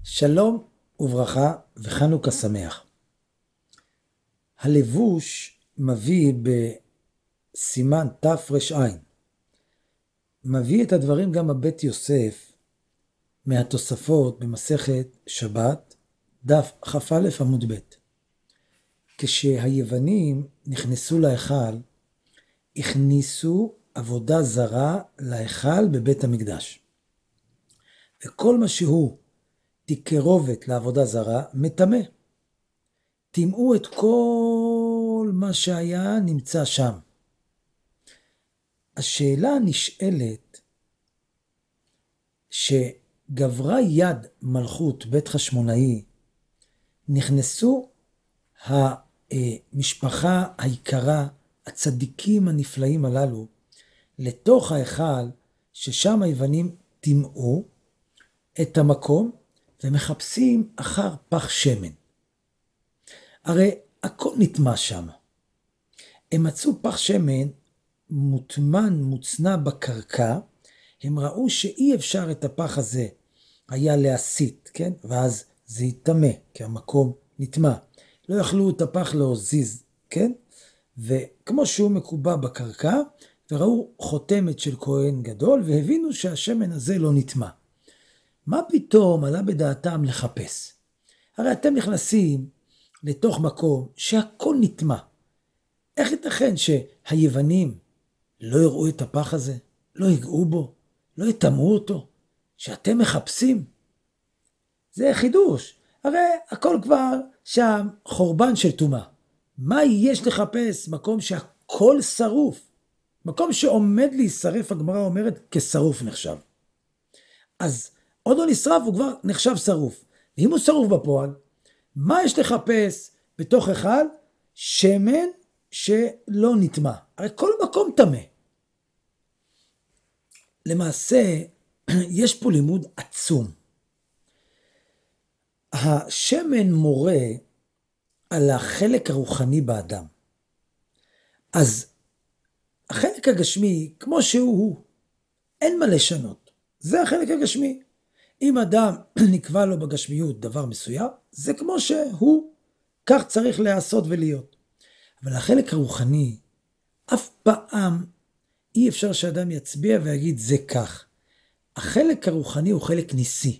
שלום וברכה וחנוכה שמח. הלבוש מביא בסימן תר"ע, מביא את הדברים גם הבית יוסף מהתוספות במסכת שבת, דף כ"א עמוד ב'. כשהיוונים נכנסו להיכל, הכניסו עבודה זרה להיכל בבית המקדש. וכל מה שהוא תקרובת לעבודה זרה, מטמא. טימאו את כל מה שהיה נמצא שם. השאלה הנשאלת, שגברה יד מלכות בית חשמונאי, נכנסו המשפחה היקרה, הצדיקים הנפלאים הללו, לתוך ההיכל ששם היוונים טימאו את המקום, ומחפשים אחר פח שמן. הרי הכל נטמע שם. הם מצאו פח שמן מוטמן, מוצנע בקרקע, הם ראו שאי אפשר את הפח הזה היה להסיט, כן? ואז זה יטמא, כי המקום נטמע. לא יכלו את הפח להוזיז, כן? וכמו שהוא מקובע בקרקע, וראו חותמת של כהן גדול, והבינו שהשמן הזה לא נטמע. מה פתאום עלה בדעתם לחפש? הרי אתם נכנסים לתוך מקום שהכל נטמע. איך ייתכן שהיוונים לא יראו את הפח הזה? לא יגעו בו? לא יטמאו אותו? שאתם מחפשים? זה חידוש. הרי הכל כבר שם חורבן של טומאה. מה יש לחפש? מקום שהכל שרוף. מקום שעומד להישרף, הגמרא אומרת, כשרוף נחשב. אז עוד לא נשרף, הוא כבר נחשב שרוף. ואם הוא שרוף בפועל, מה יש לחפש בתוך היכל? שמן שלא נטמע. הרי כל מקום טמא. למעשה, יש פה לימוד עצום. השמן מורה על החלק הרוחני באדם. אז החלק הגשמי, כמו שהוא, אין מה לשנות. זה החלק הגשמי. אם אדם נקבע לו בגשמיות דבר מסוים, זה כמו שהוא, כך צריך לעשות ולהיות. אבל החלק הרוחני, אף פעם אי אפשר שאדם יצביע ויגיד זה כך. החלק הרוחני הוא חלק ניסי,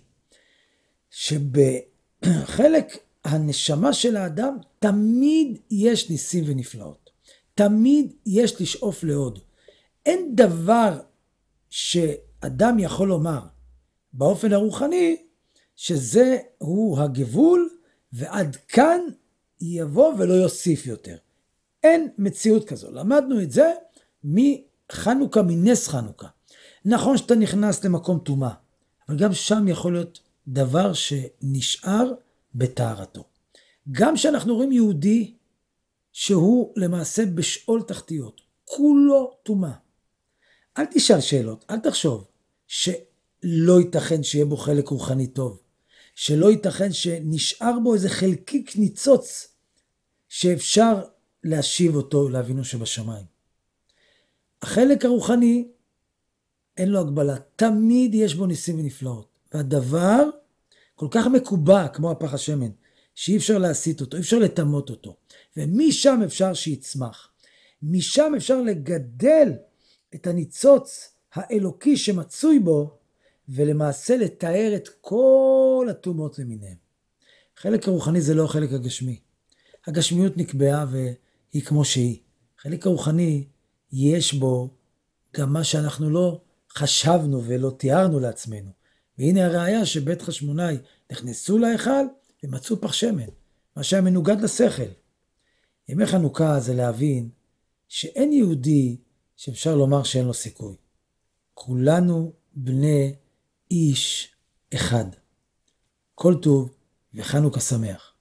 שבחלק הנשמה של האדם תמיד יש ניסים ונפלאות. תמיד יש לשאוף לעוד. אין דבר שאדם יכול לומר באופן הרוחני שזה הוא הגבול ועד כאן יבוא ולא יוסיף יותר. אין מציאות כזו. למדנו את זה מחנוכה, מנס חנוכה. נכון שאתה נכנס למקום טומאה, אבל גם שם יכול להיות דבר שנשאר בטהרתו. גם שאנחנו רואים יהודי שהוא למעשה בשאול תחתיות, כולו טומאה. אל תשאל שאלות, אל תחשוב שלא ייתכן שיהיה בו חלק רוחני טוב, שלא ייתכן שנשאר בו איזה חלקיק ניצוץ שאפשר להשיב אותו לאבינו שבשמיים. החלק הרוחני אין לו הגבלה, תמיד יש בו ניסים ונפלאות, והדבר כל כך מקובע כמו הפח השמן, שאי אפשר להסיט אותו, אי אפשר לטמות אותו, ומשם אפשר שיצמח, משם אפשר לגדל את הניצוץ האלוקי שמצוי בו, ולמעשה לתאר את כל הטומאות למיניהם. חלק הרוחני זה לא החלק הגשמי. הגשמיות נקבעה והיא כמו שהיא. חלק הרוחני יש בו גם מה שאנחנו לא חשבנו ולא תיארנו לעצמנו. והנה הראיה שבית חשמונאי נכנסו להיכל ומצאו פח שמן, מה שהיה מנוגד לשכל. ימי חנוכה זה להבין שאין יהודי שאפשר לומר שאין לו סיכוי. כולנו בני איש אחד. כל טוב וחנוכה שמח.